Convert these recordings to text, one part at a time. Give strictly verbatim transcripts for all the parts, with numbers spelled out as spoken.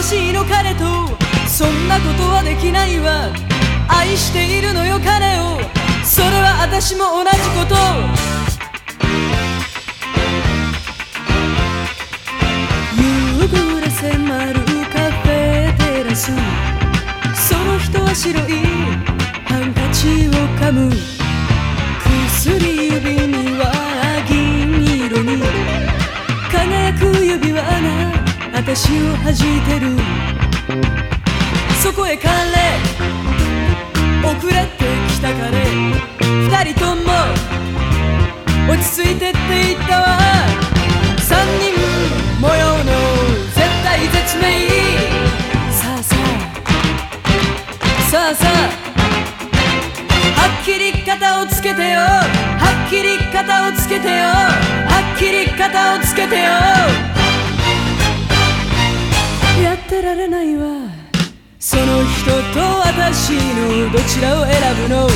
しいの彼と、そんなことはできないわ。愛しているのよ彼を、それは私も同じこと。夕暮れ迫るカフェテラス、その人は白いハンカチを噛む。薬指には銀色に輝く指輪が私を弾いてる。そこへ彼、遅れてきた彼、二人とも落ち着いてって言ったわ。三人模様の絶対絶命。さあさあさあさあ、はっきり肩をつけてよ、はっきり肩をつけてよ、はっきり肩をつけてよ。やってられないわ、その人と私のどちらを選ぶの。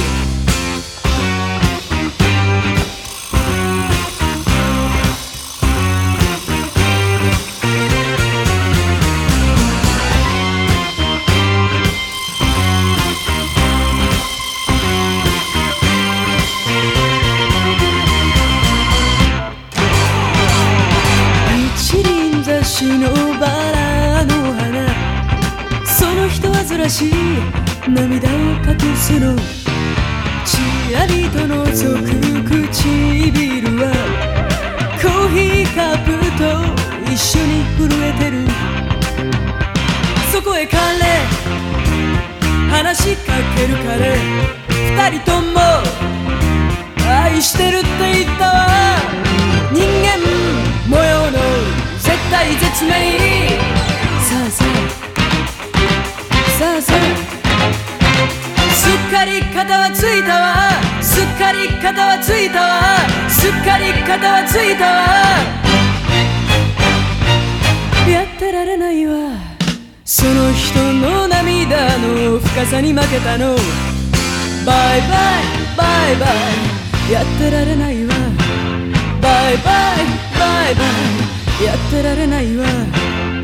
一輪雑誌のバラの花、その人はずらしい涙を隠すの。ちらりと覗く唇はコーヒーカップと一緒に震えてる。そこへ彼、話しかける彼、二人とも愛してるって言ったわ。人間模様の絶対絶命。さあさあさあさあ、すっかり肩はついたわ、すっかり肩はついたわ、すっかり肩はついたわ。やってられないわ、その人の涙の深さに負けたの。バイバイバイバイ、やってられないわ。バイバイバイバイ、やってられないわ。